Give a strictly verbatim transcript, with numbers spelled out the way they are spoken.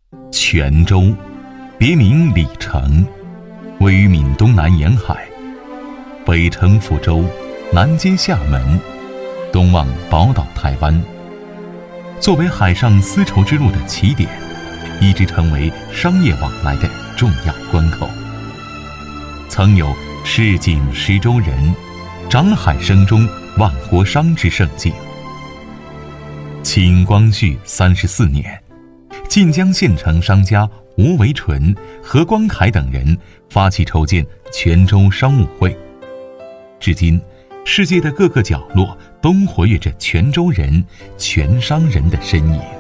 泉州，别名李城，位于闽东南沿海，北承福州，南接厦门，东望宝岛台湾。作为海上丝绸之路的起点，一直成为商业往来的重要关口。曾有市井十州人，长海生中万国商之盛景。清光绪三十四年，晋江县城商家吴维纯、何光凯等人发起筹建泉州商务会。至今，世界的各个角落都活跃着泉州人、泉商人的身影。